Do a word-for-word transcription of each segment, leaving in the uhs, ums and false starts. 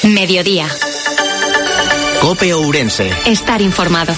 Mediodía. COPE Ourense. Estar informado.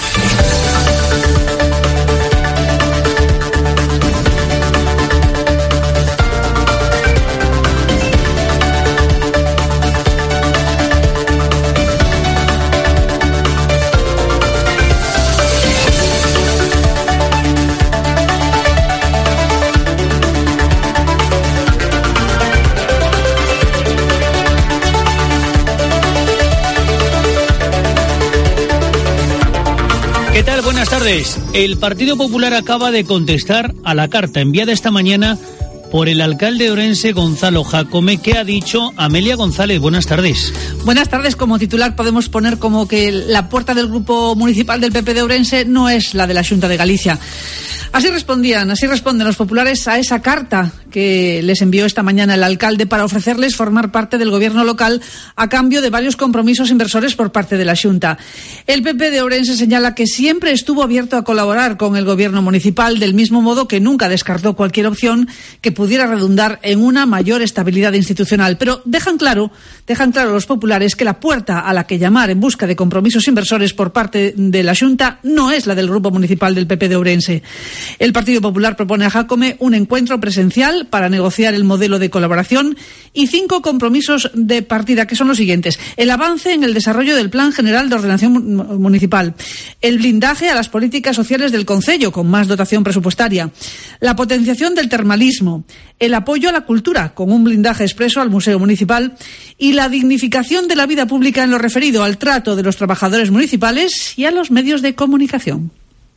¿Qué tal? Buenas tardes. El Partido Popular acaba de contestar a la carta enviada esta mañana por el alcalde de Ourense, Gonzalo Jácome. ¿Qué ha dicho? Amelia González, buenas tardes. Buenas tardes. Como titular podemos poner como que la puerta del grupo municipal del P P de Ourense no es la de la Xunta de Galicia. Así respondían, así responden los populares a esa carta que les envió esta mañana el alcalde para ofrecerles formar parte del gobierno local a cambio de varios compromisos inversores por parte de la Xunta. El P P de Ourense señala que siempre estuvo abierto a colaborar con el gobierno municipal, del mismo modo que nunca descartó cualquier opción que pudiera redundar en una mayor estabilidad institucional. Pero dejan claro, dejan claro los populares que la puerta a la que llamar en busca de compromisos inversores por parte de la Xunta no es la del grupo municipal del P P de Ourense. El Partido Popular propone a Jácome un encuentro presencial para negociar el modelo de colaboración y cinco compromisos de partida, que son los siguientes: el avance en el desarrollo del Plan General de Ordenación Municipal, el blindaje a las políticas sociales del concello con más dotación presupuestaria, la potenciación del termalismo, el apoyo a la cultura con un blindaje expreso al Museo Municipal y la dignificación de la vida pública en lo referido al trato de los trabajadores municipales y a los medios de comunicación.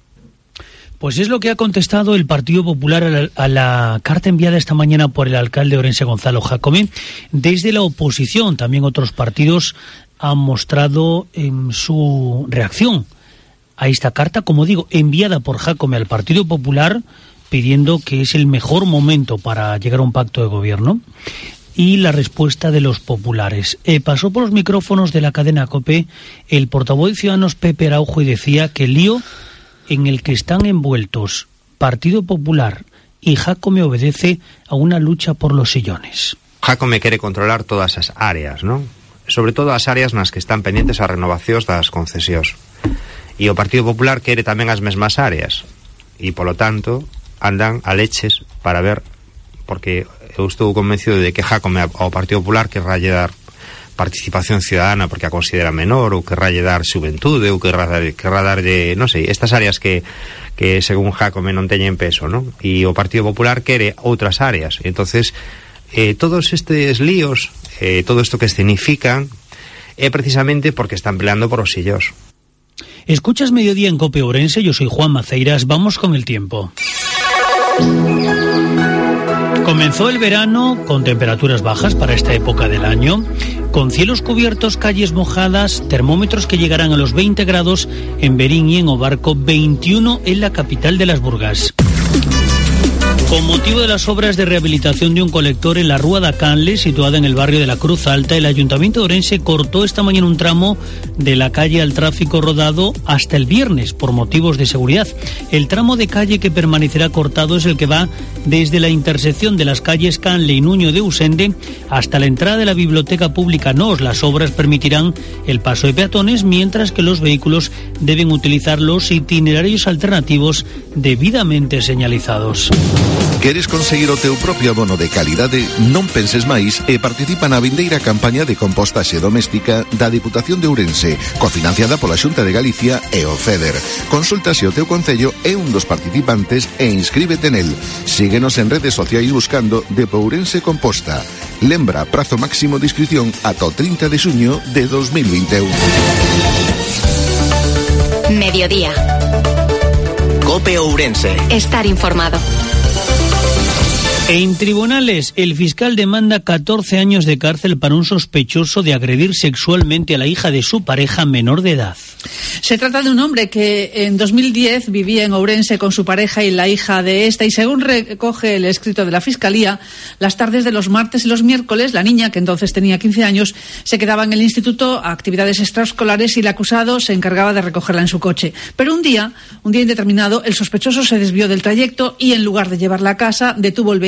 Pues es lo que ha contestado el Partido Popular a la, a la carta enviada esta mañana por el alcalde de Ourense, Gonzalo Jácome. Desde la oposición, también otros partidos han mostrado eh, su reacción a esta carta, como digo, enviada por Jácome al Partido Popular, pidiendo que es el mejor momento para llegar a un pacto de gobierno. Y la respuesta de los populares. Eh, pasó por los micrófonos de la cadena COPE el portavoz de Ciudadanos, Pepe Araujo, y decía que el lío en el que están envueltos Partido Popular y Jácome obedece a una lucha por los sillones. Jácome quere controlar todas as áreas, non? Sobre todo as áreas nas que están pendientes as renovacións das concesións. E o Partido Popular quere tamén as mesmas áreas. E, polo tanto, andan a leches para ver, porque eu estou convencido de que Jácome ao Partido Popular querrá lle dar participación ciudadana porque a considera menor, ou querrá lle dar xuventude, ou querrá, dar, querrá darlle, non sei, estas áreas que, que según Jácome non teñen peso, non? E o Partido Popular quere outras áreas. Entonces, eh, todos estes líos, eh, todo isto que escenifican, é precisamente porque están peleando por os sillos. Escuchas Mediodía en COPE Ourense, yo soy Juan Maceiras, vamos con el tiempo. Comenzó el verano con temperaturas bajas para esta época del año, con cielos cubiertos, calles mojadas, termómetros que llegarán a los veinte grados en Berín y en Obarco, veintiuno en la capital de las Burgas. Con motivo de las obras de rehabilitación de un colector en la Rúa da Canle, situada en el barrio de la Cruz Alta, el Ayuntamiento de Ourense cortó esta mañana un tramo de la calle al tráfico rodado hasta el viernes por motivos de seguridad. El tramo de calle que permanecerá cortado es el que va desde la intersección de las calles Canle y Nuño de Usende hasta la entrada de la Biblioteca Pública Nos. Las obras permitirán el paso de peatones, mientras que los vehículos deben utilizar los itinerarios alternativos debidamente señalizados. Queres conseguir o teu propio abono de calidade? Non penses máis e participa na vindeira campaña de compostaxe doméstica da Diputación de Ourense, cofinanciada pola Xunta de Galicia e o FEDER. Consulta se o teu concello é un dos participantes e inscríbete nel. Síguenos en redes sociais buscando Depo Ourense Composta. Lembra, prazo máximo de inscripción ata o trinta de xuño de dos mil vinte e un. Mediodía. COPE Ourense. Estar informado. En tribunales, el fiscal demanda catorce años de cárcel para un sospechoso de agredir sexualmente a la hija de su pareja menor de edad. Se trata de un hombre que en dos mil diez vivía en Ourense con su pareja y la hija de esta, y según recoge el escrito de la Fiscalía, las tardes de los martes y los miércoles, la niña, que entonces tenía quince años, se quedaba en el instituto a actividades extraescolares y el acusado se encargaba de recogerla en su coche. Pero un día, un día indeterminado, el sospechoso se desvió del trayecto y en lugar de llevarla a casa, detuvo el vehículo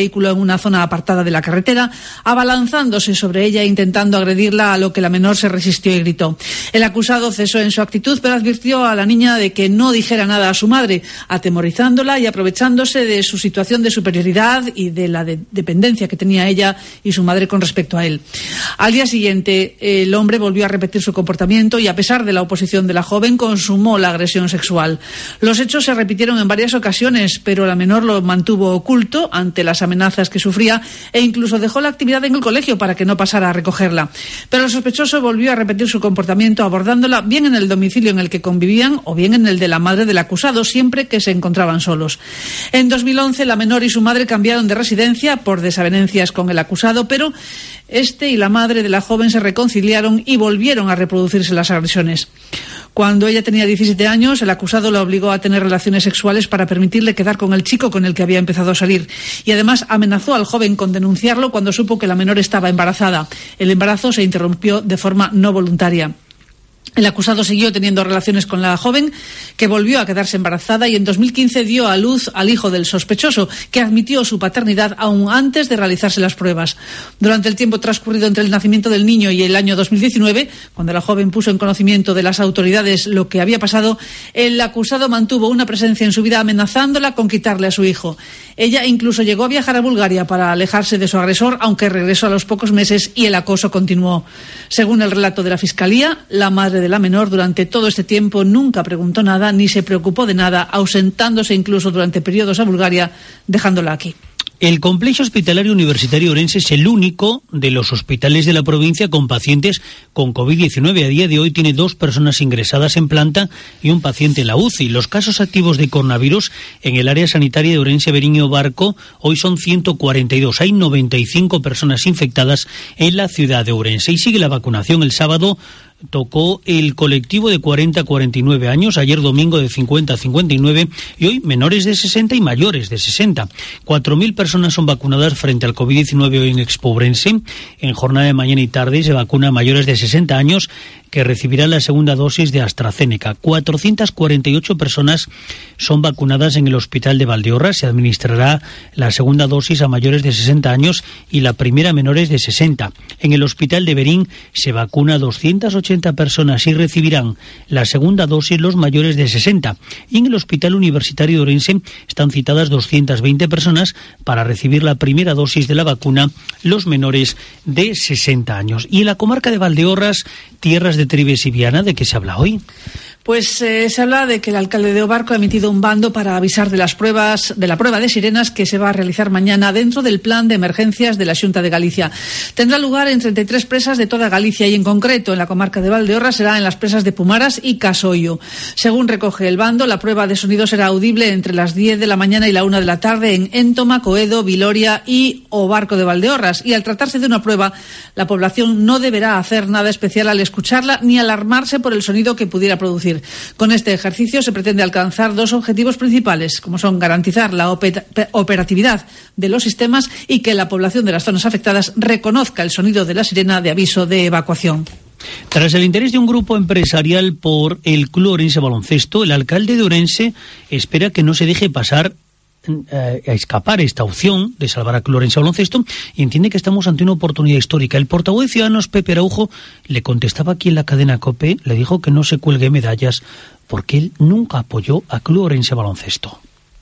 vehículo en una zona apartada de la carretera, abalanzándose sobre ella e intentando agredirla, a lo que la menor se resistió y gritó. El acusado cesó en su actitud, pero advirtió a la niña de que no dijera nada a su madre, atemorizándola y aprovechándose de su situación de superioridad y de la de dependencia que tenía ella y su madre con respecto a él. Al día siguiente, el hombre volvió a repetir su comportamiento y, a pesar de la oposición de la joven, consumó la agresión sexual. Los hechos se repitieron en varias ocasiones, pero la menor lo mantuvo oculto ante las amenazas que sufría e incluso dejó la actividad en el colegio para que no pasara a recogerla. Pero el sospechoso volvió a repetir su comportamiento, abordándola bien en el domicilio en el que convivían o bien en el de la madre del acusado, siempre que se encontraban solos. En dos mil once, la menor y su madre cambiaron de residencia por desavenencias con el acusado, pero este y la madre de la joven se reconciliaron y volvieron a reproducirse las agresiones. Cuando ella tenía diecisiete años, el acusado la obligó a tener relaciones sexuales para permitirle quedar con el chico con el que había empezado a salir, y además amenazó al joven con denunciarlo cuando supo que la menor estaba embarazada. El embarazo se interrumpió de forma no voluntaria. El acusado siguió teniendo relaciones con la joven, que volvió a quedarse embarazada, y en dos mil quince dio a luz al hijo del sospechoso, que admitió su paternidad aún antes de realizarse las pruebas. Durante el tiempo transcurrido entre el nacimiento del niño y el año dos mil diecinueve, cuando la joven puso en conocimiento de las autoridades lo que había pasado, el acusado mantuvo una presencia en su vida amenazándola con quitarle a su hijo. Ella incluso llegó a viajar a Bulgaria para alejarse de su agresor, aunque regresó a los pocos meses y el acoso continuó. Según el relato de la Fiscalía, la madre de la menor durante todo este tiempo nunca preguntó nada ni se preocupó de nada, ausentándose incluso durante periodos a Bulgaria, dejándola aquí. El Complejo Hospitalario Universitario de Ourense es el único de los hospitales de la provincia con pacientes con COVID diecinueve. A día de hoy tiene dos personas ingresadas en planta y un paciente en la U C I. Los casos activos de coronavirus en el área sanitaria de Ourense, Verín y Barco hoy son ciento cuarenta y dos. Hay noventa y cinco personas infectadas en la ciudad de Ourense. Y sigue la vacunación. El sábado tocó el colectivo de cuarenta a cuarenta y nueve años, ayer domingo de cincuenta a cincuenta y nueve y hoy menores de sesenta y mayores de sesenta. cuatro mil personas son vacunadas frente al COVID diecinueve hoy en Expo Ourense. En jornada de mañana y tarde se vacuna a mayores de sesenta años que recibirán la segunda dosis de AstraZeneca. cuatrocientas cuarenta y ocho personas son vacunadas en el Hospital de Valdeorras. Se administrará la segunda dosis a mayores de sesenta años y la primera a menores de sesenta. En el Hospital de Verín se vacuna a doscientas ochenta personas y recibirán la segunda dosis los mayores de sesenta. Y en el Hospital Universitario de Ourense están citadas doscientas veinte personas para recibir la primera dosis de la vacuna los menores de sesenta años. Y en la comarca de Valdeorras, tierras de Trives y Viana, ¿de qué se habla hoy? Pues eh, se habla de que el alcalde de Obarco ha emitido un bando para avisar de las pruebas, de la prueba de sirenas que se va a realizar mañana dentro del plan de emergencias de la Xunta de Galicia. Tendrá lugar en treinta y tres presas de toda Galicia y en concreto en la comarca de Valdeorras será en las presas de Pumaras y Casoio. Según recoge el bando, la prueba de sonido será audible entre las diez de la mañana y la una de la tarde en Éntoma, Coedo, Viloria y Obarco de Valdeorras. Y al tratarse de una prueba, la población no deberá hacer nada especial al escucharla ni alarmarse por el sonido que pudiera producir. Con este ejercicio se pretende alcanzar dos objetivos principales, como son garantizar la operatividad de los sistemas y que la población de las zonas afectadas reconozca el sonido de la sirena de aviso de evacuación. Tras el interés de un grupo empresarial por el Club Ourense Baloncesto, el alcalde de Ourense espera que no se deje pasar a escapar esta opción de salvar a Club Ourense Baloncesto y entiende que estamos ante una oportunidad histórica. El portavoz de Ciudadanos, Pepe Araujo, le contestaba aquí en la cadena COPE, le dijo que no se cuelgue medallas porque él nunca apoyó a Club Ourense Baloncesto.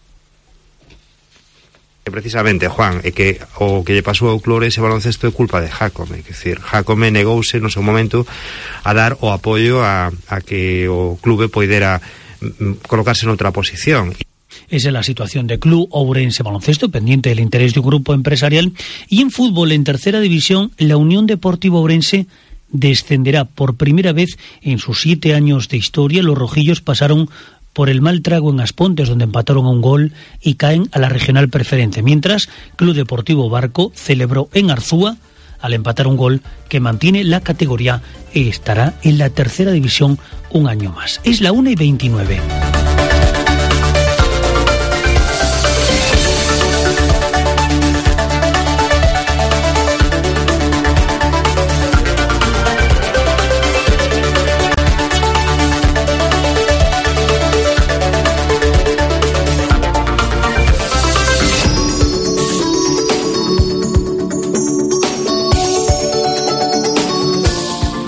Precisamente, Juan, é que o que lle pasou ao Club Ourense Baloncesto é culpa de Jácome, que decir, Jácome negouse no seu momento a dar o apoio a, a que o clube poidera mm, colocarse noutra posición. Esa es la situación de Club Ourense Baloncesto, pendiente del interés de un grupo empresarial. Y en fútbol, en tercera división, la Unión Deportiva Ourense descenderá por primera vez en sus siete años de historia. Los rojillos pasaron por el mal trago en Aspontes, donde empataron a un gol y caen a la regional preferente. Mientras, Club Deportivo Barco celebró en Arzúa al empatar un gol que mantiene la categoría y estará en la tercera división un año más. Es la una y veintinueve.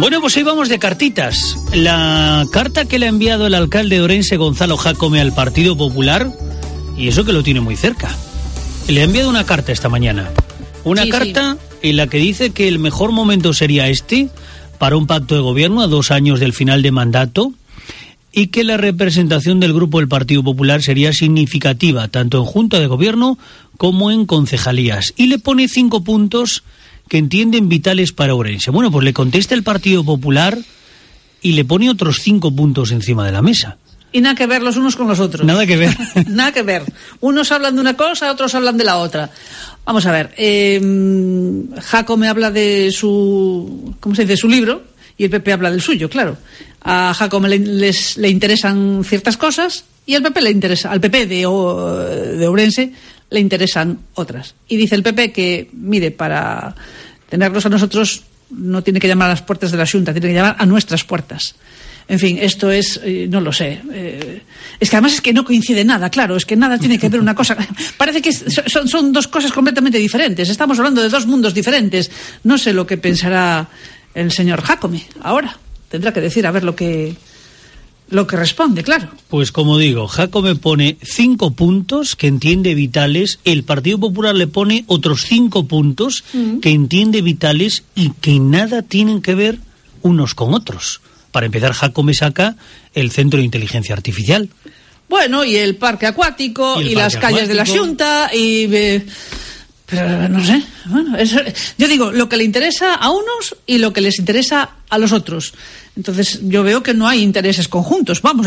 Bueno, pues hoy vamos de cartitas. La carta que le ha enviado el alcalde de Ourense, Gonzalo Jácome, al Partido Popular, y eso que lo tiene muy cerca. Le ha enviado una carta esta mañana. Una sí, carta sí. en la que dice que el mejor momento sería este para un pacto de gobierno a dos años del final de mandato y que la representación del grupo del Partido Popular sería significativa tanto en Junta de Gobierno como en concejalías. Y le pone cinco puntos que entienden vitales para Ourense. Bueno, pues le contesta el Partido Popular y le pone otros cinco puntos encima de la mesa. Y nada que ver los unos con los otros. Nada que ver. Nada que ver. Unos hablan de una cosa, otros hablan de la otra. Vamos a ver. Eh, Jácome habla de su, ¿cómo se dice? De su libro y el P P habla del suyo, claro. A Jácome le, les, le interesan ciertas cosas y al P P le interesa, al P P de, de Ourense le interesan otras. Y dice el P P que, mire, para tenerlos a nosotros no tiene que llamar a las puertas de la Xunta, tiene que llamar a nuestras puertas. En fin, esto es, eh, no lo sé. Eh, es que además es que no coincide nada, claro, es que nada tiene que ver una cosa. Parece que son, son dos cosas completamente diferentes. Estamos hablando de dos mundos diferentes. No sé lo que pensará el señor Jácome ahora. Tendrá que decir a ver lo que lo que responde, claro. Pues como digo, Jácome pone cinco puntos que entiende vitales, el Partido Popular le pone otros cinco puntos uh-huh. que entiende vitales y que nada tienen que ver unos con otros. Para empezar, Jácome saca el Centro de Inteligencia Artificial. Bueno, y el parque acuático, y, y parque las calles acuático. de la Xunta, y... Eh, pero no sé, bueno, eso, yo digo, lo que le interesa a unos y lo que les interesa a los otros. Entonces, yo veo que no hay intereses conjuntos. Vamos,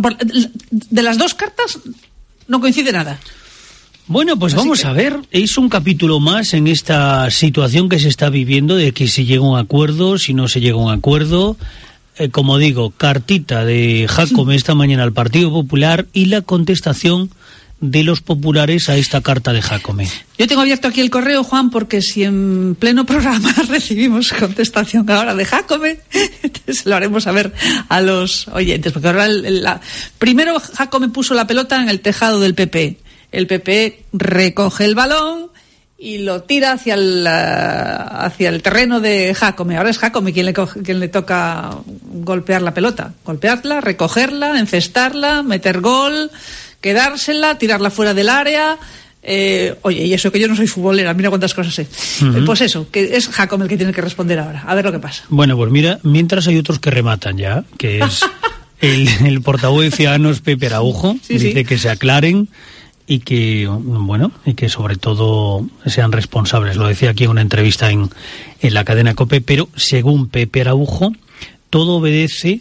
de las dos cartas no coincide nada. Bueno, pues Así vamos que... a ver, es un capítulo más en esta situación que se está viviendo de que si llega un acuerdo, si no se llega a un acuerdo... Eh, como digo, cartita de Jácome esta mañana al Partido Popular y la contestación de los populares a esta carta de Jácome. Yo tengo abierto aquí el correo, Juan, porque si en pleno programa recibimos contestación ahora de Jácome, entonces lo haremos saber a los oyentes, porque ahora el, la... primero Jácome puso la pelota en el tejado del P P. El P P recoge el balón y lo tira hacia el, uh, hacia el terreno de Jácome. Ahora es Jácome quien le, coge, quien le toca golpear la pelota. Golpearla, recogerla, encestarla, meter gol, quedársela, tirarla fuera del área. Eh, oye, y eso que yo no soy futbolera, mira cuántas cosas sé. Uh-huh. Pues eso, que es Jácome el que tiene que responder ahora. A ver lo que pasa. Bueno, pues mira, mientras hay otros que rematan ya, que es el, el portavoz de Ciudadanos, Pepe Araujo, sí, dice sí. que se aclaren y que, bueno, y que sobre todo sean responsables. Lo decía aquí en una entrevista en, en la cadena COPE, pero según Pepe Araujo, todo obedece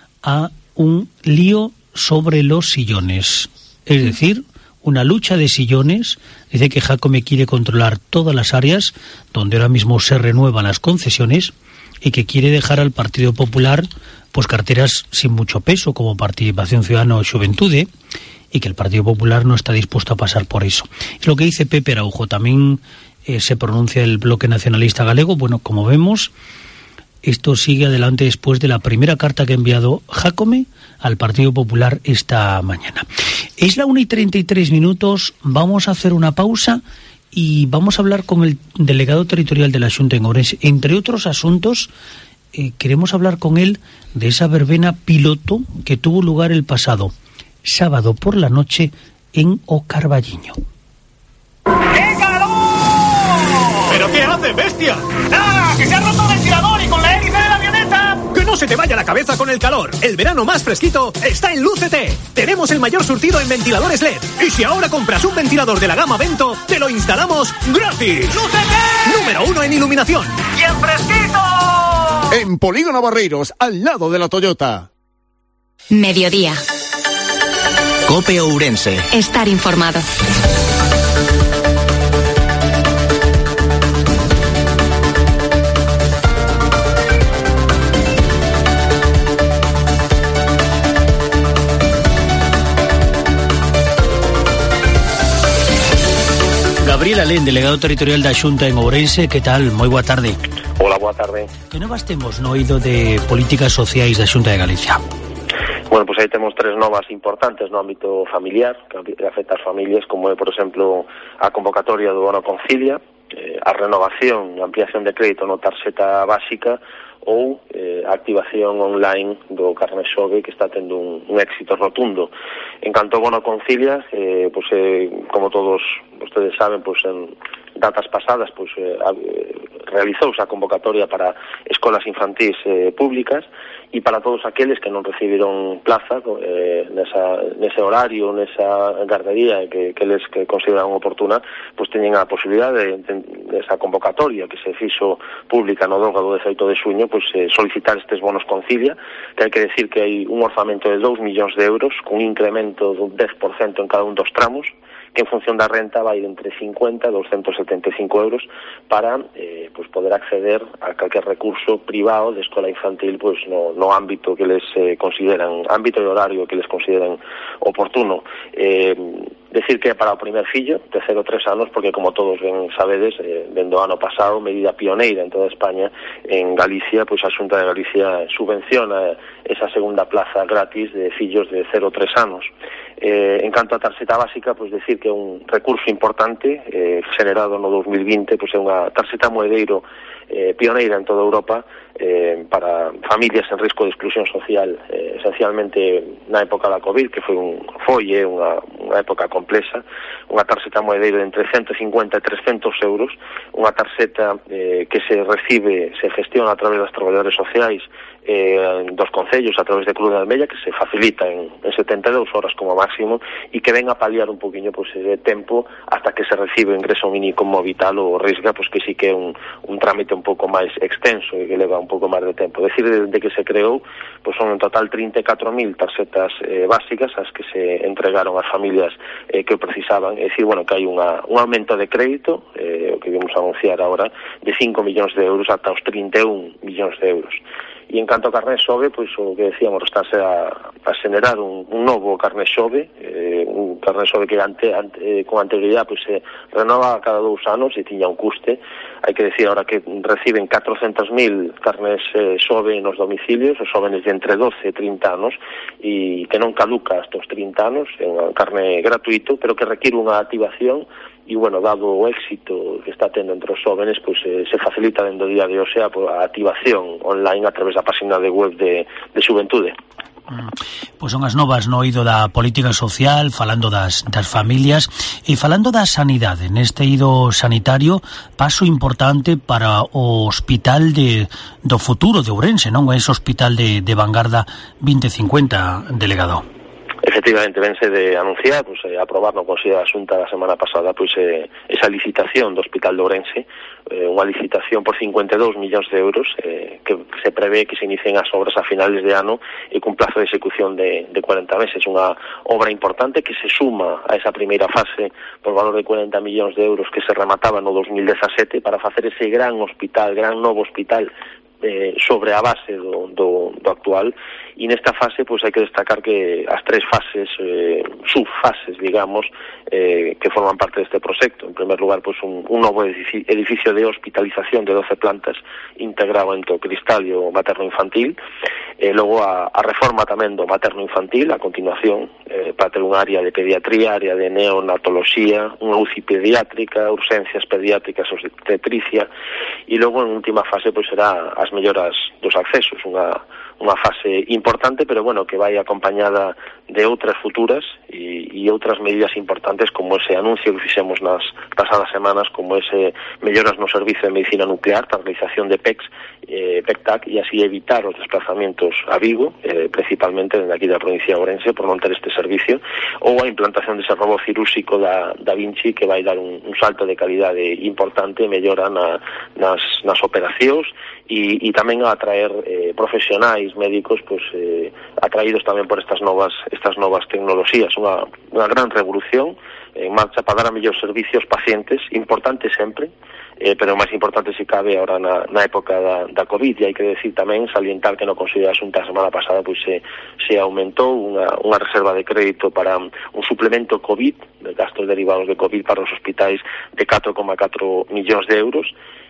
a un lío sobre los sillones. Es decir, una lucha de sillones. Dice que Jácome quiere controlar todas las áreas donde ahora mismo se renuevan las concesiones y que quiere dejar al Partido Popular pues carteras sin mucho peso, como Participación Ciudadana o Xuventude, y que el Partido Popular no está dispuesto a pasar por eso. Es lo que dice Pepe Araujo. También eh, se pronuncia el Bloque Nacionalista Galego. Bueno, como vemos, esto sigue adelante después de la primera carta que ha enviado Jácome al Partido Popular esta mañana. Es la una y treinta y tres minutos. Vamos a hacer una pausa y vamos a hablar con el delegado territorial de la Xunta en Ourense. Entre otros asuntos, eh, queremos hablar con él de esa verbena piloto que tuvo lugar el pasado sábado por la noche en O Carballiño. ¡Qué calor! ¿Pero qué hace, bestia? ¡Nada! ¡Que se ha roto el ventilador y con la hélice de la avioneta! ¡Que no se te vaya la cabeza con el calor! El verano más fresquito está en Lúcete. Tenemos el mayor surtido en ventiladores L E D. Y si ahora compras un ventilador de la gama Vento, te lo instalamos gratis. ¡Lúcete! Número uno en iluminación. ¡Y en fresquito! En Polígono Barreiros, al lado de la Toyota. Mediodía. COPE Ourense. Estar informado. Gabriel Alén, delegado territorial da Xunta en Ourense, que tal? Moi boa tarde. Hola, boa tarde. Que novas temos no oído de políticas sociais da Xunta de Galicia? Bueno, pois aí temos tres novas importantes no ámbito familiar, que afecta as familias, como é, por exemplo, a convocatoria do Bono Concilia, eh, a renovación e ampliación de crédito no tarxeta básica, ou eh, a activación online do Carné Xove, que está tendo un, un éxito rotundo. En canto ao bono Concilia, eh, pues, eh, como todos ustedes saben, pues, en datas pasadas pues, eh, realizouse a convocatoria para escolas infantís eh, públicas, e para todos aqueles que non recibiron plaza eh, nesa, nese horario, nesa gardería que, que les que consideran oportuna, pues teñen a posibilidade de, de esa convocatoria que se fixo pública no Doga do dezaoito de xuño, pues eh, solicitar estes bonos Concilia, que hai que decir que hai un orzamento de dous millóns de euros, con un incremento do dez por cento en cada un dos tramos, que en función da renta vai de entre cincuenta e doscientos setenta e cinco euros para eh, pues poder acceder a calquer recurso privado de escola infantil pues no, no ámbito que les eh, consideran, ámbito e horario que les consideran oportuno. Eh, decir que para o primer fillo, de cero a tres anos, porque como todos ben sabedes, eh, dende o ano pasado, medida pioneira en toda España, en Galicia, pois a Xunta de Galicia subvenciona esa segunda plaza gratis de fillos de cero a tres anos. Eh, en canto a tarxeta básica, pois decir que é un recurso importante, eh, generado no dos mil vinte, pois é unha tarxeta moedeiro eh, pioneira en toda Europa, eh, para familias en risco de exclusión social, eh, esencialmente na época da COVID, que foi un foi é unha, unha época complexa, unha tarxeta moedeiro de entre ciento cincuenta e trescentos euros, unha tarxeta eh, que se recibe, se gestiona a través das traballadores sociais eh, dos concellos a través de Cruz de Almella, que se facilita en, en setenta e dúas horas como máximo, e que ven a paliar un poquinho pues, de tempo hasta que se recibe o ingreso mínimo vital ou risga, pues, que sí que é un, un trámite un pouco máis extenso e que leva un pouco máis de tempo. Decir, desde que se creou, pues, son en total trinta e catro mil tarxetas eh, básicas as que se entregaron ás familias eh, que o precisaban. É dicir, bueno, que hai unha, un aumento de crédito, eh, o que vamos a anunciar agora, de cinco millóns de euros ata os trinta e un millóns de euros. E en canto a Carné Xove, pois o que decíamos, estáse a, a xenerar un, un novo Carné Xove, eh, un Carné Xove que ante, ante, eh, con anterioridade pois, se renova cada dous anos e tiña un custe. Hai que decir ahora que reciben catrocentos mil carnés eh, Xove nos domicilios, os xóvenes de entre doce e trinta anos, e que non caduca hasta os trinta anos, é un carné gratuito, pero que require unha activación. E, bueno, dado o éxito que está tendo entre os xóvenes, pois eh, se facilita dentro do día de hoxe a, a activación online a través da página de web de, de Xuventude. Mm. Pois son as novas no eido da política social, falando das, das familias e falando da sanidade. Neste eido sanitario, paso importante para o hospital de, do futuro de Ourense, non? Ese hospital de, de vanguarda vinte cincuenta, delegado. Efectivamente, vense de anunciar, pues, eh, aprobar no Consello da Xunta da semana pasada, pues, eh, esa licitación do Hospital de Ourense, eh, unha licitación por cincuenta e dous millóns de euros, eh, que se prevé que se inicien as obras a finales de ano e cun plazo de execución de, de cuarenta meses. Unha obra importante que se suma a esa primeira fase por valor de cuarenta millóns de euros que se remataba no dos mil dezasete para facer ese gran hospital, gran novo hospital, Eh, sobre a base do, do, do actual, e nesta fase pois hai que destacar que as tres fases eh, subfases, digamos, eh, que forman parte deste proxecto. En primer lugar, pois un, un novo edificio de hospitalización de doce plantas integrado entre o cristal e o materno-infantil, e logo a, a reforma tamén do materno-infantil a continuación, eh, para ter un área de pediatría, área de neonatoloxía, unha U C I pediátrica, urxencias pediátricas, obstetricia, e logo en última fase pois será as melloras dos accesos, unha, unha fase importante, pero bueno, que vai acompañada de outras futuras e, e outras medidas importantes, como ese anuncio que fixemos nas pasadas semanas, como ese melloras no servicio de medicina nuclear, para a realización de P E Cs, eh, P E C T A C, e así evitar os desplazamientos a Vigo, eh, principalmente de aquí da provincia de Ourense, por non ter este servicio, ou a implantación dese robot cirúrxico da, da Vinci, que vai dar un, un salto de calidade importante, mellora na, nas, nas operacións, e, e tamén a atraer eh, profesionais médicos pues, eh, atraídos tamén por estas novas estas novas tecnoloxías, unha, unha gran revolución en marcha para dar a mellor servicio aos pacientes, importante sempre, eh, pero máis importante se cabe ahora na, na época da, da COVID, e hai que decir tamén, salientar que no Consello da Xunta a semana pasada pois se, se aumentou unha, unha reserva de crédito para un suplemento COVID, de gastos derivados de COVID para os hospitais de catro coma catro millóns de euros,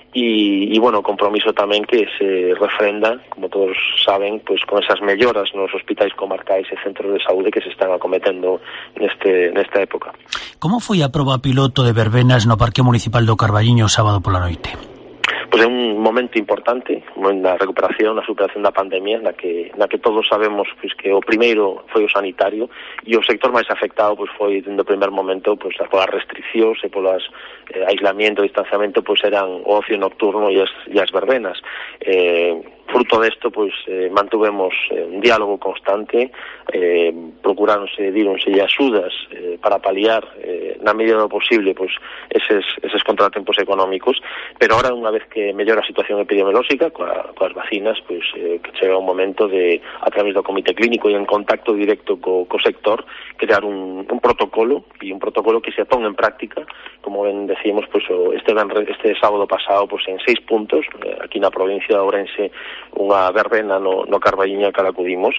e, e bueno, compromiso tamén que se refrenda, como todos saben, pois con esas melloras nos hospitais comarcais e centros de saúde que se están acometendo neste nesta época. Como foi a proba piloto de verbenas no Parque Municipal do Carballiño o sábado pola noite? pois é un momento importante na recuperación, na superación da pandemia, na que na que todos sabemos pois que o primeiro foi o sanitario e o sector máis afectado pois foi dende o primer momento pois polas restriccións e polas eh, aislamiento e distanciamento pois eran o ocio nocturno e as, e as verbenas. Eh, fruto desto pois eh, mantuvemos eh, un diálogo constante, eh, procuráronse dironse axudas eh, para paliar eh, na medida do posible pois eses, eses contratempos económicos, pero ahora unha vez que mellora a situación epidemiolóxica coa, coas vacinas, pois eh, que chega un momento de, a través do comité clínico e en contacto directo co, co sector, crear un, un protocolo e un protocolo que se pon en práctica, como ben decíamos pois este, este sábado pasado pois en seis puntos eh, aquí na provincia de Ourense, unha verbena no, no Carballiña que acudimos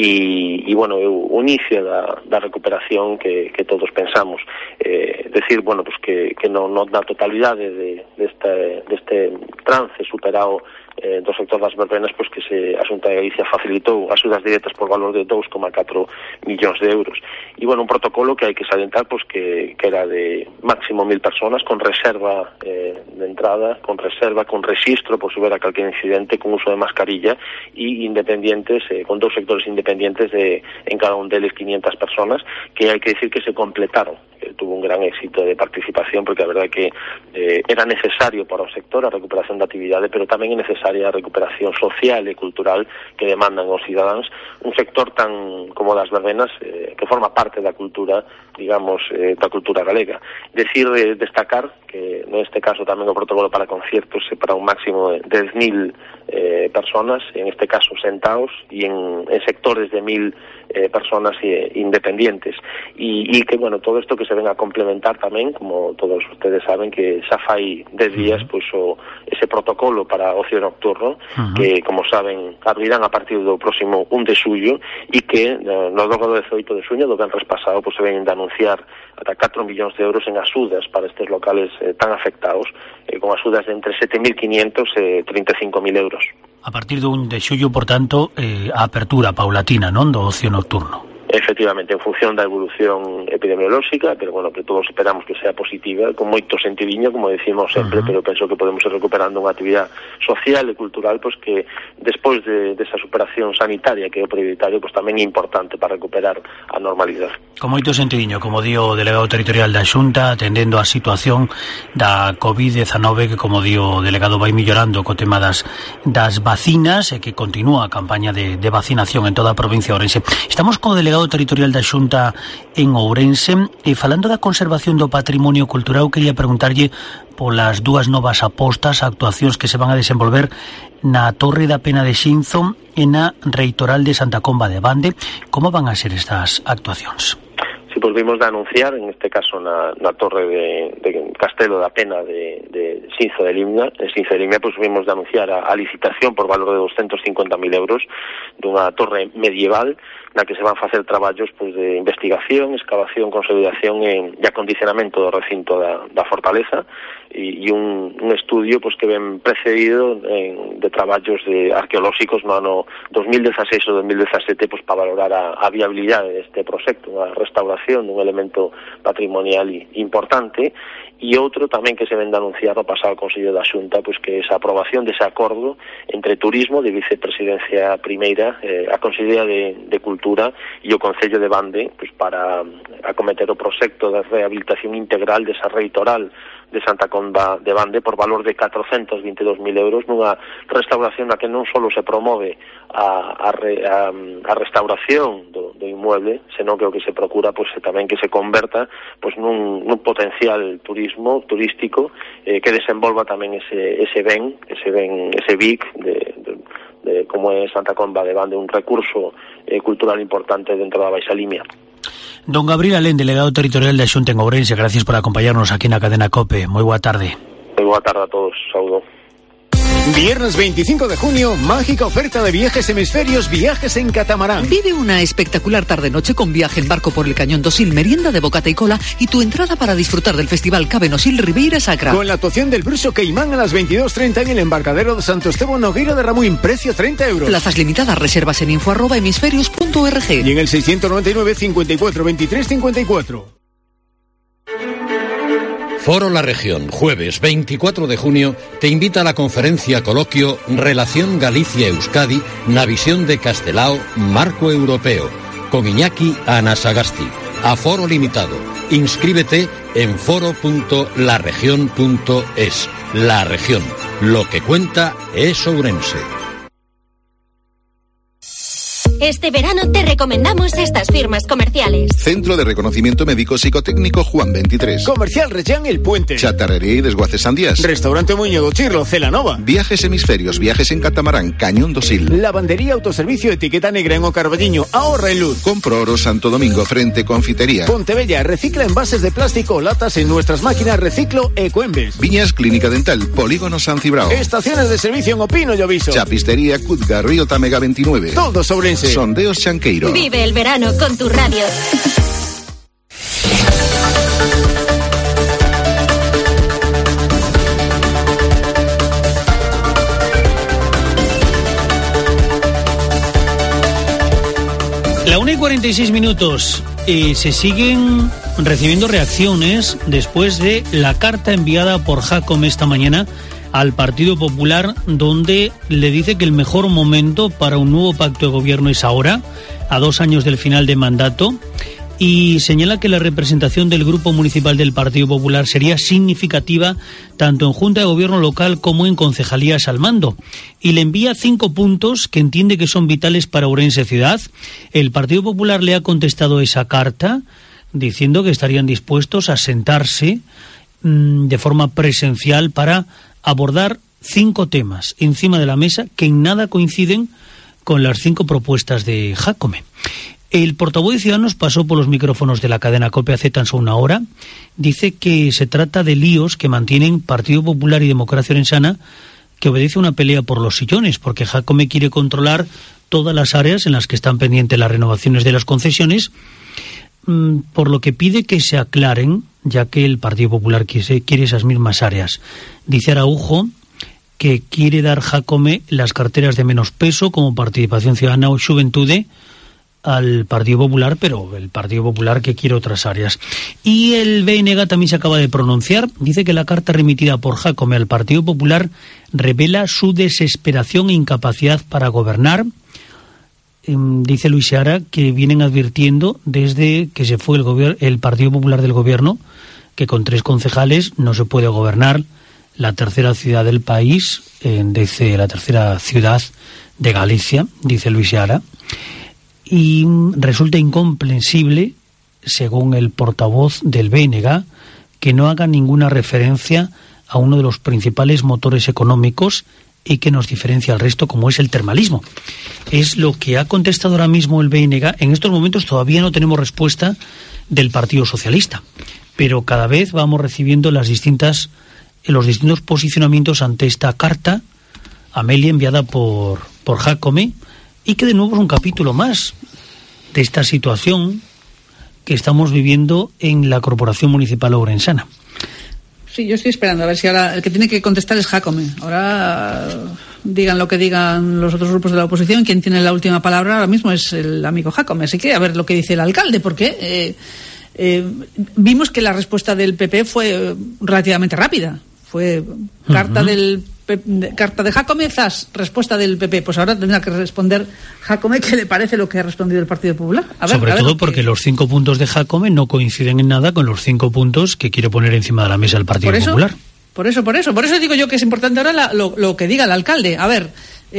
e, e bueno, o inicio da, da recuperación que, que todos pensamos, eh, decir, bueno, pues que, que non no na totalidade de, deste, deste trance superado eh, do sector das verbenas, pois que se a Xunta de Galicia facilitou axudas directas por valor de dous coma catro millóns de euros. E, bueno, un protocolo que hai que salientar, pois que, que era de máximo mil personas, con reserva eh, de entrada, con reserva, con registro, por si hubiera calquer incidente, con uso de mascarilla, e independientes, eh, con dous sectores independientes de, en cada un deles quinientas personas, que hai que decir que se completaron. Eh, tuvo un gran éxito de participación, porque a verdade é que eh, era necesario para o sector a recuperación da actividade, pero tamén é necesario a recuperación social e cultural que demandan os cidadáns, un sector tan como das verbenas eh, que forma parte da cultura, digamos, eh, da cultura galega. Decir, eh, destacar que neste caso tamén o protocolo para conciertos é para un máximo de dez mil eh, personas, en este caso sentados, e en, en sectores de mil eh, personas eh, independientes, e, e que, bueno, todo isto que se ven a complementar tamén, como todos ustedes saben, que xa fai dez días, pois, o, ese protocolo para ocio nocturno, uh-huh. que, como saben, abrirán a partir do próximo un de xullo, e que no, no do dezoito de xuño, do venres pasado, pois, se ven de anunciar ata catro millóns de euros en axudas para estes locales eh, tan afectados, eh, con axudas de entre sete mil quinientos e trinta e cinco mil euros. A partir do un de xullo, por tanto, eh, a apertura paulatina, non, do ocio nocturno. Efectivamente, en función da evolución epidemiolóxica, pero bueno, que todos esperamos que sea positiva, con moito sentidiño, como decimos sempre, uh-huh. pero penso que podemos ir recuperando unha actividade social e cultural, pois que despois de, de esa superación sanitaria que é o prioritario, pois tamén é importante para recuperar a normalidade. Con moito sentidiño, como di o delegado territorial da Xunta, atendendo a situación da covid dezanove, que como di o delegado vai millorando co tema das, das vacinas e que continúa a campaña de, de vacinación en toda a provincia de Ourense. Estamos co delegado territorial da Xunta en Ourense e falando da conservación do patrimonio cultural, quería preguntarlle polas dúas novas apostas, actuacións que se van a desenvolver na Torre da Pena de Xinzo e na Reitoral de Santa Comba de Bande. Como van a ser estas actuacións? Si, pues vimos de anunciar, en este caso na, na Torre de, de Castelo da Pena de, de Xinzo de Limia, en Xinzo de Limia, pues vimos de anunciar a, a licitación por valor de doscientos cincuenta mil euros dunha torre medieval na que se van facer traballos pues, de investigación, excavación, consolidación e, e acondicionamento do recinto da, da fortaleza e, e un, un estudio pues, que ven precedido en, de traballos de arqueolóxicos no ano dos mil dezaseis ou dos mil dezasete pues, para valorar a, a viabilidade deste proxecto, a restauración dun elemento patrimonial importante. E outro tamén que se ven de anunciar no pasado Consello da Xunta, pois que esa aprobación dese acordo entre Turismo, de Vicepresidencia Primeira, eh, a Consellería de, de Cultura e o Concello de Bande, pois para acometer o proxecto de rehabilitación integral desa reitoral de Santa Comba de Bande por valor de catrocentos vinte e dous mil euros nunha restauración na que non só se promove a, a, a, a restauración do, do inmueble, senón que o que se procura pois, tamén que se converta pois, nun, nun potencial turismo turístico eh, que desenvolva tamén ese, ese ben, ese ben, ese B I C de, de, de como é Santa Comba de Bande, un recurso eh, cultural importante dentro da Baixa Limia. Don Gabriel Alén, delegado territorial da Xunta en Ourense, gracias por acompañarnos aquí na cadena COPE. Moi boa tarde. Moi boa tarde a todos, saúdo. Viernes veinticinco de junio, mágica oferta de viajes hemisferios, viajes en catamarán. Vive una espectacular tarde-noche con viaje en barco por el Cañón Dosil, merienda de bocata y cola y tu entrada para disfrutar del festival Cabe Nosil Ribeira Sacra. Con la actuación del Bruso Caimán a las veintidós treinta en el embarcadero de Santo Esteban Nogueira de Ramuín, precio treinta euros. Plazas limitadas, reservas en info arroba hemisferios punto org. Y en el seiscientos noventa y nueve cincuenta y cuatro veintitrés cincuenta y cuatro. Foro La Región, jueves veinticuatro de junio, te invita a la conferencia coloquio Relación Galicia-Euskadi, na visión de Castelao, Marco Europeo, con Iñaki Anasagasti. Aforo limitado. Inscríbete en foro punto la región punto es. La Región. Lo que cuenta es Ourense. Este verano te recomendamos estas firmas comerciales. Centro de Reconocimiento Médico Psicotécnico Juan veintitrés. Comercial Rellán El Puente. Chatarrería y Desguaces Sandías. Restaurante Muño do Chirlo, Celanova. Viajes Hemisferios, viajes en catamarán, Cañón do Sil. Lavandería Autoservicio Etiqueta Negra en O Carballiño. Ahorra en luz. Compro Oro Santo Domingo frente Confitería. Pontebella recicla envases de plástico o latas en nuestras máquinas Reciclo Ecoembes. Viñas Clínica Dental, Polígono San Cibrao. Estaciones de servicio en Opino Lloviso. Chapistería Cuzga, Río Tamega veintinueve. Todo Ourense. Sondeos Chanqueiro. Vive el verano con tu radio. La una y cuarenta y seis minutos. Eh, se siguen recibiendo reacciones después de la carta enviada por Jácome esta mañana al Partido Popular, donde le dice que el mejor momento para un nuevo pacto de gobierno es ahora, a dos años del final de mandato, y señala que la representación del Grupo Municipal del Partido Popular sería significativa tanto en Junta de Gobierno local como en concejalías al mando. Y le envía cinco puntos que entiende que son vitales para Ourense Ciudad. El Partido Popular le ha contestado esa carta diciendo que estarían dispuestos a sentarse mmm, de forma presencial para abordar cinco temas encima de la mesa que en nada coinciden con las cinco propuestas de Jácome. El portavoz de Ciudadanos pasó por los micrófonos de la cadena COPE hace tan solo una hora. Dice que se trata de líos que mantienen Partido Popular y Democracia Orensana, que obedece a una pelea por los sillones, porque Jácome quiere controlar todas las áreas en las que están pendientes las renovaciones de las concesiones, por lo que pide que se aclaren, ya que el Partido Popular quiere esas mismas áreas. Dice Araujo que quiere dar Jácome las carteras de menos peso como Participación Ciudadana o Xuventude al Partido Popular, pero el Partido Popular que quiere otras áreas. Y el B N G también se acaba de pronunciar. Dice que la carta remitida por Jácome al Partido Popular revela su desesperación e incapacidad para gobernar. Dice Luis Seara que vienen advirtiendo desde que se fue el, gobier- el Partido Popular del Gobierno que con tres concejales no se puede gobernar la tercera ciudad del país, eh, dice la tercera ciudad de Galicia, dice Luis Seara, y resulta incomprensible, según el portavoz del B N G, que no haga ninguna referencia a uno de los principales motores económicos y que nos diferencia al resto, como es el termalismo. Es lo que ha contestado ahora mismo el B N G. En estos momentos todavía no tenemos respuesta del Partido Socialista, pero cada vez vamos recibiendo las distintas, los distintos posicionamientos ante esta carta, Amelia, enviada por, por Jácome, y que de nuevo es un capítulo más de esta situación que estamos viviendo en la Corporación Municipal Ourensana. Sí, yo estoy esperando a ver si ahora el que tiene que contestar es Jácome. Ahora digan lo que digan los otros grupos de la oposición, quien tiene la última palabra ahora mismo es el amigo Jácome. Así que a ver lo que dice el alcalde, porque eh, eh, vimos que la respuesta del P P fue relativamente rápida. Fue carta uh-huh. del de, carta de Jácome, zas, respuesta del P P. Pues ahora tendrá que responder Jácome qué le parece lo que ha respondido el Partido Popular. A ver, Sobre a ver todo que... porque los cinco puntos de Jácome no coinciden en nada con los cinco puntos que quiere poner encima de la mesa el Partido por eso, Popular. Por eso, por eso, por eso digo yo que es importante ahora la, lo, lo que diga el alcalde. A ver,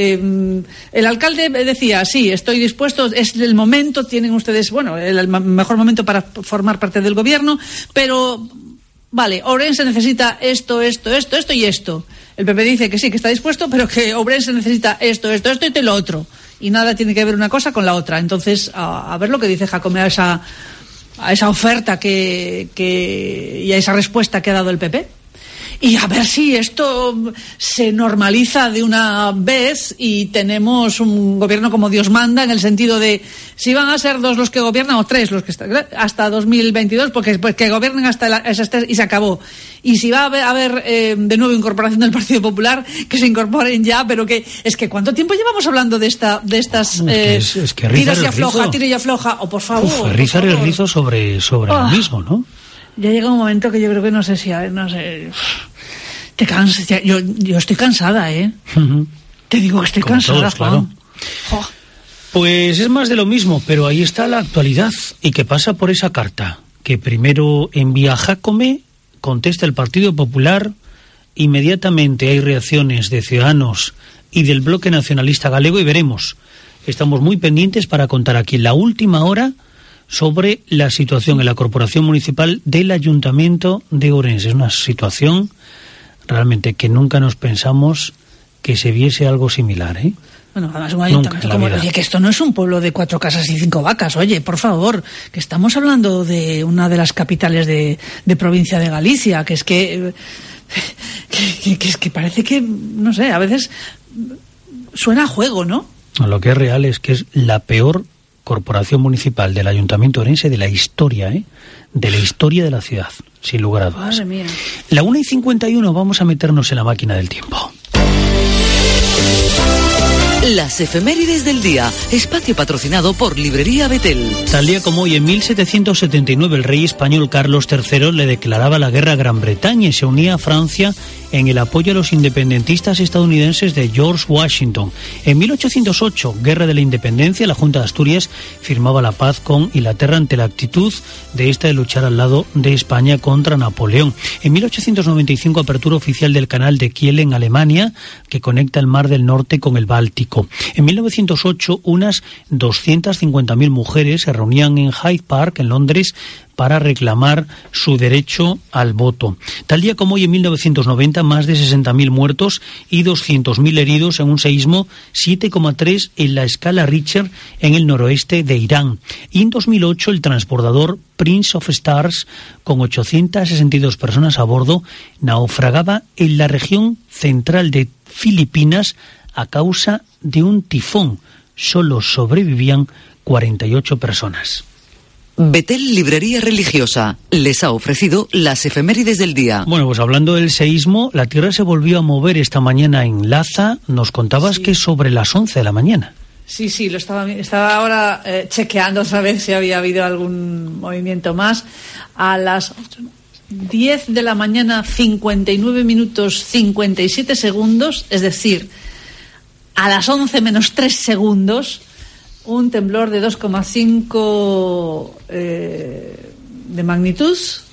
eh, el alcalde decía, sí, estoy dispuesto, es el momento, tienen ustedes, bueno, el, el mejor momento para formar parte del gobierno, pero vale, Ourense necesita esto, esto, esto, esto y esto. El P P dice que sí, que está dispuesto, pero que Ourense necesita esto, esto, esto y lo otro. Y nada tiene que ver una cosa con la otra. Entonces, a, a ver lo que dice Jácome a esa, a esa oferta que, que y a esa respuesta que ha dado el P P. Y a ver si esto se normaliza de una vez y tenemos un gobierno como Dios manda, en el sentido de si van a ser dos los que gobiernan o tres los que están hasta dos mil veintidós, porque pues, que gobiernen hasta la, esas tres y se acabó. Y si va a haber, a haber eh, de nuevo incorporación del Partido Popular, que se incorporen ya, pero que es que ¿cuánto tiempo llevamos hablando de esta de estas eh, es que es, es que tiras y afloja, tira y afloja? O oh, por favor. Uf, rizar el rizo sobre, sobre oh. el mismo, ¿no? ya llega un momento que yo creo que no sé si, no sé, te cansas, yo, yo estoy cansada, ¿eh? Uh-huh. Te digo que estoy Como cansada, todos, Juan. Claro. Oh. Pues es más de lo mismo, pero ahí está la actualidad. ¿Y qué pasa por esa carta? Que primero envía Jácome, contesta el Partido Popular, inmediatamente hay reacciones de Ciudadanos y del Bloque Nacionalista Galego y veremos. Estamos muy pendientes para contar aquí en la última hora sobre la situación en la Corporación Municipal del Ayuntamiento de Ourense. Es una situación realmente que nunca nos pensamos que se viese algo similar, ¿eh? Bueno, además un ayuntamiento como, oye, que esto no es un pueblo de cuatro casas y cinco vacas, oye, por favor, que estamos hablando de una de las capitales de, de provincia de Galicia, que es que, que, que, que es que parece que, no sé, a veces suena a juego, ¿no? Lo que es real es que es la peor corporación municipal del Ayuntamiento de Ourense de la historia, ¿eh? De la historia de la ciudad, sin lugar a dudas. Madre mía. La una y cincuenta y uno, vamos a meternos en la máquina del tiempo. Las efemérides del día, espacio patrocinado por Librería Betel. Tal día como hoy, en mil setecientos setenta y nueve, el rey español Carlos tercero le declaraba la guerra a Gran Bretaña y se unía a Francia en el apoyo a los independentistas estadounidenses de George Washington. En mil ochocientos ocho, Guerra de la Independencia, la Junta de Asturias firmaba la paz con Inglaterra ante la actitud de esta de luchar al lado de España contra Napoleón. En mil ochocientos noventa y cinco, apertura oficial del canal de Kiel en Alemania, que conecta el Mar del Norte con el Báltico. En mil novecientos ocho, unas doscientas cincuenta mil mujeres se reunían en Hyde Park, en Londres, para reclamar su derecho al voto. Tal día como hoy, en mil novecientos noventa, más de sesenta mil muertos y doscientos mil heridos en un seísmo siete coma tres en la escala Richter en el noroeste de Irán. Y en dos mil ocho, el transbordador Prince of Stars, con ochocientas sesenta y dos personas a bordo, naufragaba en la región central de Filipinas a causa de un tifón. Solo sobrevivían cuarenta y ocho personas. Betel Librería Religiosa les ha ofrecido las efemérides del día. Bueno, pues hablando del seísmo, la tierra se volvió a mover esta mañana en Laza. Nos contabas sí. que sobre las once de la mañana. Sí, sí, lo estaba, estaba ahora eh, chequeando otra vez si había habido algún movimiento más. A las diez de la mañana, cincuenta y nueve minutos cincuenta y siete segundos, es decir, a las once menos tres segundos, un temblor de dos coma cinco eh, de magnitud,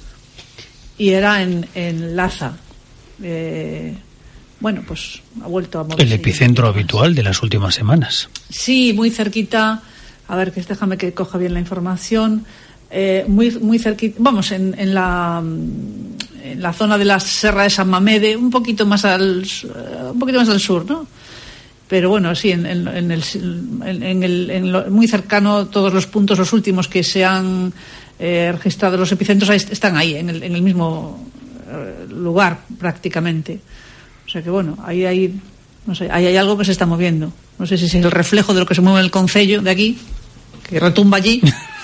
y era en, en Laza. Eh, bueno, pues ha vuelto a moverse. El epicentro habitual de las últimas semanas. Sí, muy cerquita. A ver, que déjame que coja bien la información. Eh, muy muy cerquita, vamos, en, en la en la zona de la Serra de San Mamede, un poquito más al un poquito más al sur, ¿no? Pero bueno, sí, en, en, en el, en, en el en lo, muy cercano, todos los puntos, los últimos que se han eh, registrado, los epicentros ahí, están ahí, en el, en el mismo eh, lugar prácticamente. O sea que bueno, ahí hay, no sé, ahí hay algo que se está moviendo. No sé si es el reflejo de lo que se mueve en el concello de aquí, que retumba allí.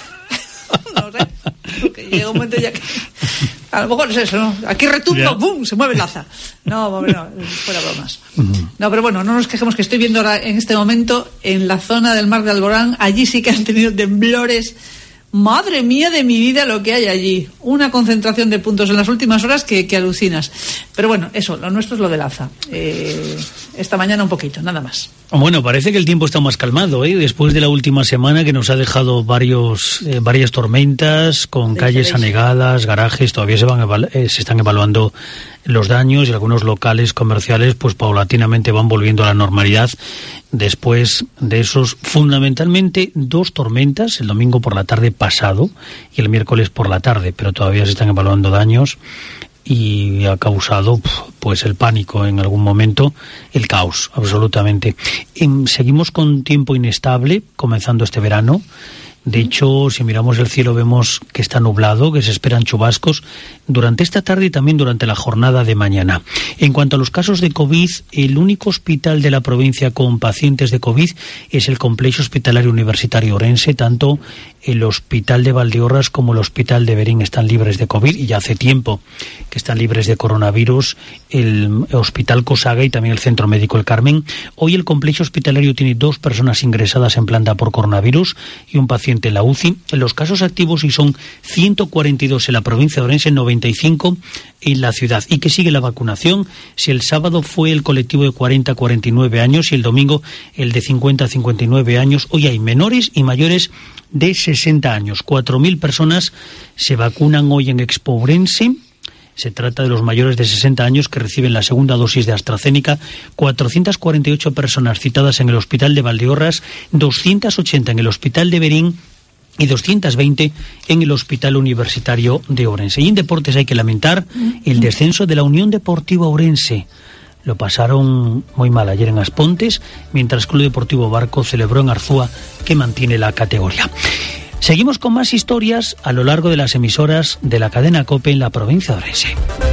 No sé, porque llega un momento ya que a lo mejor es eso, ¿no? Aquí retumba, yeah. ¡Bum! Se mueve Laza. No, no, fuera bromas. Uh-huh. No, pero bueno, no nos quejemos, que estoy viendo ahora en este momento en la zona del Mar de Alborán, allí sí que han tenido temblores. Madre mía de mi vida lo que hay allí. Una concentración de puntos en las últimas horas que, que alucinas. Pero bueno, eso, lo nuestro es lo de Laza. Eh, esta mañana un poquito, nada más. Bueno, parece que el tiempo está más calmado, ¿eh? Después de la última semana que nos ha dejado varios eh, varias tormentas, con calles anegadas, garajes, todavía se van evalu- eh, se están evaluando los daños, y algunos locales comerciales pues paulatinamente van volviendo a la normalidad después de esos, fundamentalmente dos tormentas, el domingo por la tarde pasado y el miércoles por la tarde, pero todavía se están evaluando daños y ha causado pues el pánico en algún momento, el caos, absolutamente. Y seguimos con tiempo inestable comenzando este verano. De hecho, si miramos el cielo vemos que está nublado, que se esperan chubascos durante esta tarde y también durante la jornada de mañana. En cuanto a los casos de COVID, el único hospital de la provincia con pacientes de COVID es el Complejo Hospitalario Universitario Ourense. Tanto el Hospital de Valdeorras como el Hospital de Verín están libres de COVID, y ya hace tiempo que están libres de coronavirus el Hospital Cosaga y también el Centro Médico El Carmen. Hoy el Complejo Hospitalario tiene dos personas ingresadas en planta por coronavirus y un paciente paciente en la U C I. Los casos activos y son ciento cuarenta y dos en la provincia de Ourense, noventa y cinco en la ciudad. Y que sigue la vacunación. Si el sábado fue el colectivo de cuarenta a cuarenta y nueve años y el domingo el de cincuenta a cincuenta y nueve años, hoy hay menores y mayores de sesenta años. cuatro mil personas se vacunan hoy en Expo Ourense. Se trata de los mayores de sesenta años que reciben la segunda dosis de AstraZeneca, cuatrocientas cuarenta y ocho personas citadas en el Hospital de Valdeorras, doscientas ochenta en el Hospital de Berín y doscientas veinte en el Hospital Universitario de Ourense. Y en deportes hay que lamentar el descenso de la Unión Deportiva Ourense. Lo pasaron muy mal ayer en Aspontes, mientras Club Deportivo Barco celebró en Arzúa, que mantiene la categoría. Seguimos con más historias a lo largo de las emisoras de la cadena COPE en la provincia de Ourense.